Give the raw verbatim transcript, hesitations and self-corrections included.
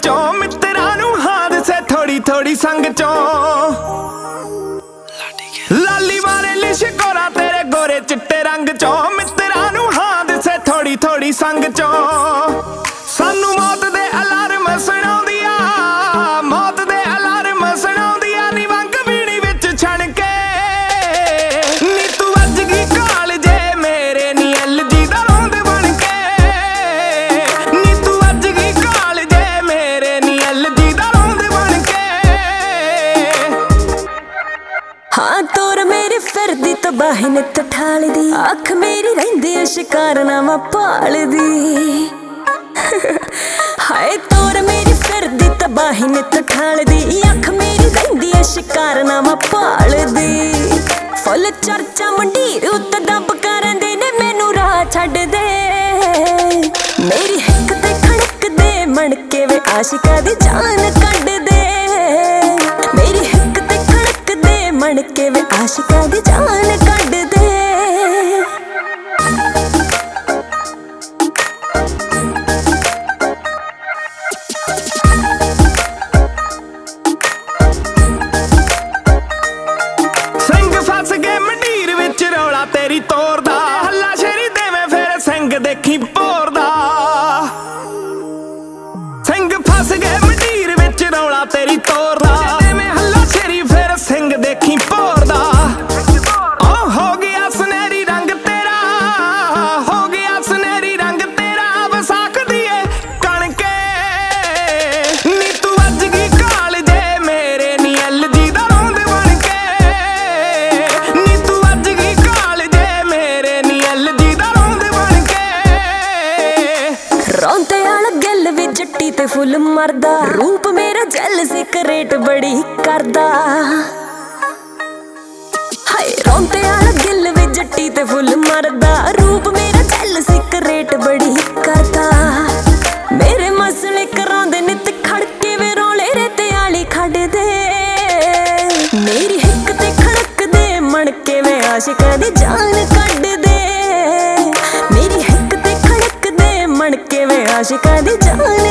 चों मित्रां नूं हादसे थोड़ी थोड़ी संग चों लाली मारे लिशकोरा तेरे गोरे चिट्टे रंग चों मित्रां नूं हादसे थोड़ी थोड़ी संग चों सानू मौत दे अलार्म सुणाउंदियां मौत दे अलार्म सुणाउंदियां नी वंग बीड़ी विच छण के नी तू अज गी काल जे मेरे नी एल जी दा रौंद बन के नी तू अज गी काल जे मेरे नी एल जी दा रौंद बन के हाँ तोर मेरी फिरदी तबाही ने तठाल दी अख मेरी रहिंदी शिकारनामा पाल दी हाय तोर मेरी फिरदी तबाही ने तठाल दी अख मेरी रहिंदी शिकारनामा पाल दी फुल चर्चा मंडीर उत्ते दब करंदे ने मैनू राह छड्ड दे मेरी हिक ते खड़क दे मणके वे आशिका दी जान कढ दे मेरी हिक ते खड़क दे मणके वे आशिका दी जान कढ दे तेरी तोर दा हल्ला शेरी देवे फिर सिंह देखी भोर दा सिंह फस गए मंडीर विच रौला तेरी तोर दा देवे हल्ला शेरी फिर सिंह देखी भोर दा ओ हो गया सुनहरी रंग तेरा हो गया सुनहरी रंग तेरा वसाख दिए कणके नी तू अज गी काल जे मेरे नी एल जी दा रौंद बन के नी तू अज गी रौंदे आला गिल वी जट्टी ते फुल मरदा रूप मेरा जल सिकरेट बड़ी करदा हाय रौंदे आला गिल वी जट्टी ते फुल मरदा रूप मेरा जल सिकरेट बड़ी करदा मेरे मसले करांदे नित खड़के वे रौले रेते आली खड़ दे मेरी हिक ते खड़क दे मणके वे आशिका दी जान कढ दे मेरी हिक ते खड़क दे मणके वे आशिका दी जान